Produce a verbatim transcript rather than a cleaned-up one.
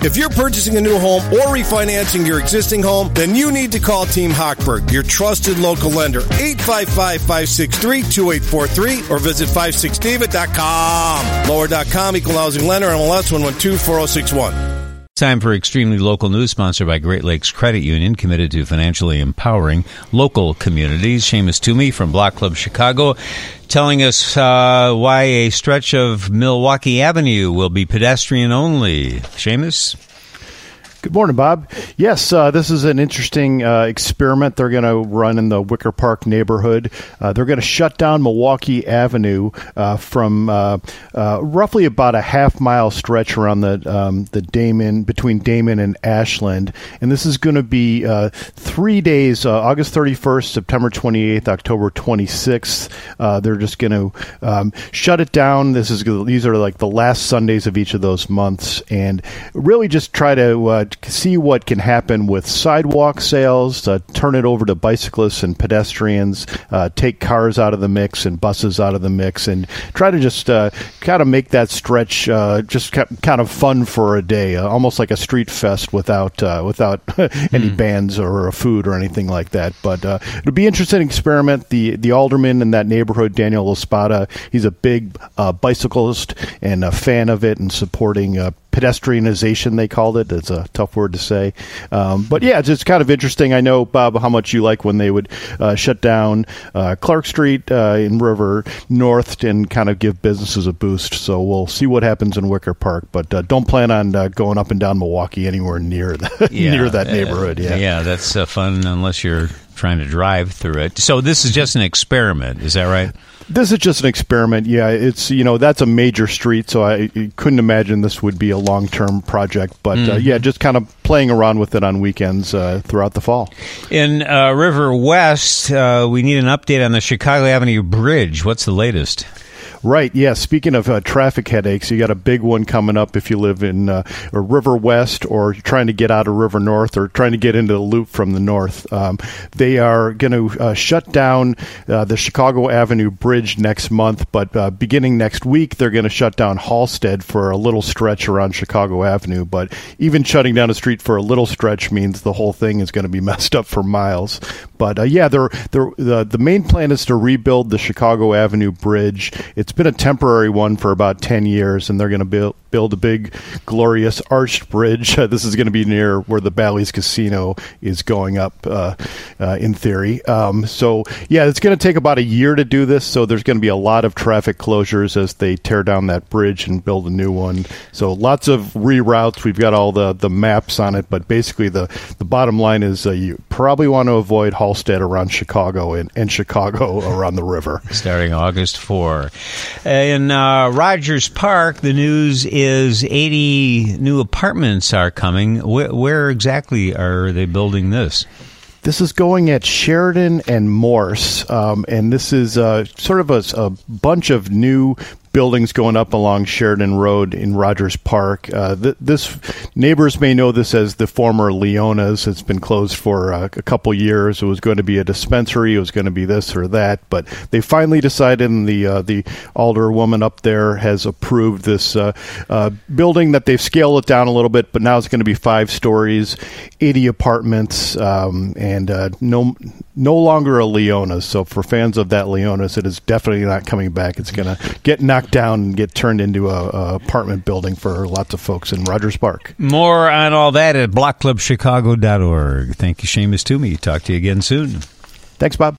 If you're purchasing a new home or refinancing your existing home, then you need to call Team Hochberg, your trusted local lender. eight five five, five six three, two eight four three or visit five six david dot com. Lower dot com, Equal Housing Lender, M L S one one two four zero six one. Time for Extremely Local News, sponsored by Great Lakes Credit Union, committed to financially empowering local communities. Seamus Toomey from Block Club Chicago telling us uh, why a stretch of Milwaukee Avenue will be pedestrian only. Seamus? Good morning, Bob. Yes, uh, this is an interesting uh, experiment they're going to run in the Wicker Park neighborhood. Uh, they're going to shut down Milwaukee Avenue uh, from uh, uh, roughly about a half mile stretch around the um, the Damon between Damon and Ashland, and this is going to be uh, three days: uh, August thirty-first, September twenty-eighth, October twenty-sixth. Uh, they're just going to um, shut it down. This is these are like the last Sundays of each of those months, and really just try to uh, see what can happen with sidewalk sales, uh, turn it over to bicyclists and pedestrians, uh, take cars out of the mix and buses out of the mix, and try to just uh, kind of make that stretch uh, just kind of fun for a day, uh, almost like a street fest without uh, without any mm. bands or food or anything like that. But uh, it'll be an interesting experiment. The the alderman in that neighborhood, Daniel Espada, he's a big uh, bicyclist and a fan of it and supporting uh, pedestrianization, they called it. It's a tough word to say. Um, but yeah, it's just kind of interesting. I know, Bob, how much you like when they would uh, shut down uh, Clark Street uh, in River North and kind of give businesses a boost. So we'll see what happens in Wicker Park. But uh, don't plan on uh, going up and down Milwaukee anywhere near, the, yeah, near that neighborhood. Yeah, uh, yeah, that's uh, fun unless you're trying to drive through it. So this is just an experiment. Is that right? This is just an experiment. Yeah, it's, you know, that's a major street, so I couldn't imagine this would be a long-term project. But, mm. uh, yeah, just kind of playing around with it on weekends uh, throughout the fall. In uh, River West, uh, we need an update on the Chicago Avenue Bridge. What's the latest? Right, yeah. Speaking of uh, traffic headaches, you got a big one coming up if you live in uh, River West or you're trying to get out of River North or trying to get into the loop from the north. Um, they are going to uh, shut down uh, the Chicago Avenue Bridge next month, but uh, beginning next week, they're going to shut down Halstead for a little stretch around Chicago Avenue. But even shutting down a street for a little stretch means the whole thing is going to be messed up for miles. But uh, yeah, they're, they're, the, the main plan is to rebuild the Chicago Avenue Bridge. It's been a temporary one for about ten years, and they're going to build build a big, glorious arched bridge. Uh, this is going to be near where the Bally's Casino is going up, uh, uh, in theory. Um, so, yeah, it's going to take about a year to do this, so there's going to be a lot of traffic closures as they tear down that bridge and build a new one. So lots of reroutes. We've got all the, the maps on it, but basically the, the bottom line is uh, you probably want to avoid Halstead around Chicago and, and Chicago around the river. Starting August fourth. In uh, Rogers Park, the news is is eighty new apartments are coming. Where, where exactly are they building this? This is going at Sheridan and Morse, um, and this is uh, sort of a, a bunch of new buildings going up along Sheridan Road in Rogers Park. Uh, th- this neighbors may know this as the former Leona's. It's been closed for uh, a couple years. It was going to be a dispensary. It was going to be this or that, but they finally decided, and the uh, the alderwoman up there has approved this uh, uh, building that they've scaled it down a little bit, but now it's going to be five stories, eighty apartments, um, and uh, no no longer a Leona's. So for fans of that Leona's, it is definitely not coming back. It's going to get knocked down and get turned into a, a apartment building for lots of folks in Rogers Park. More on all that at block club chicago dot org. Thank you, Seamus Toomey. Talk to you again soon. Thanks, Bob.